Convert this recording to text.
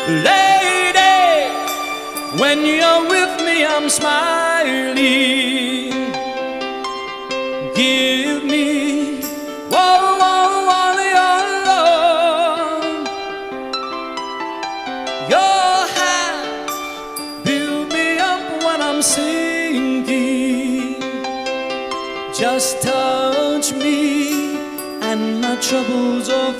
Lady, when you're with me, I'm smiling. Give me all your love. Your hands build me up when I'm sinking. Just touch me and my troubles are